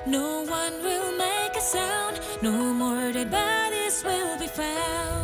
No one will make a sound. No more dead bodies will be found.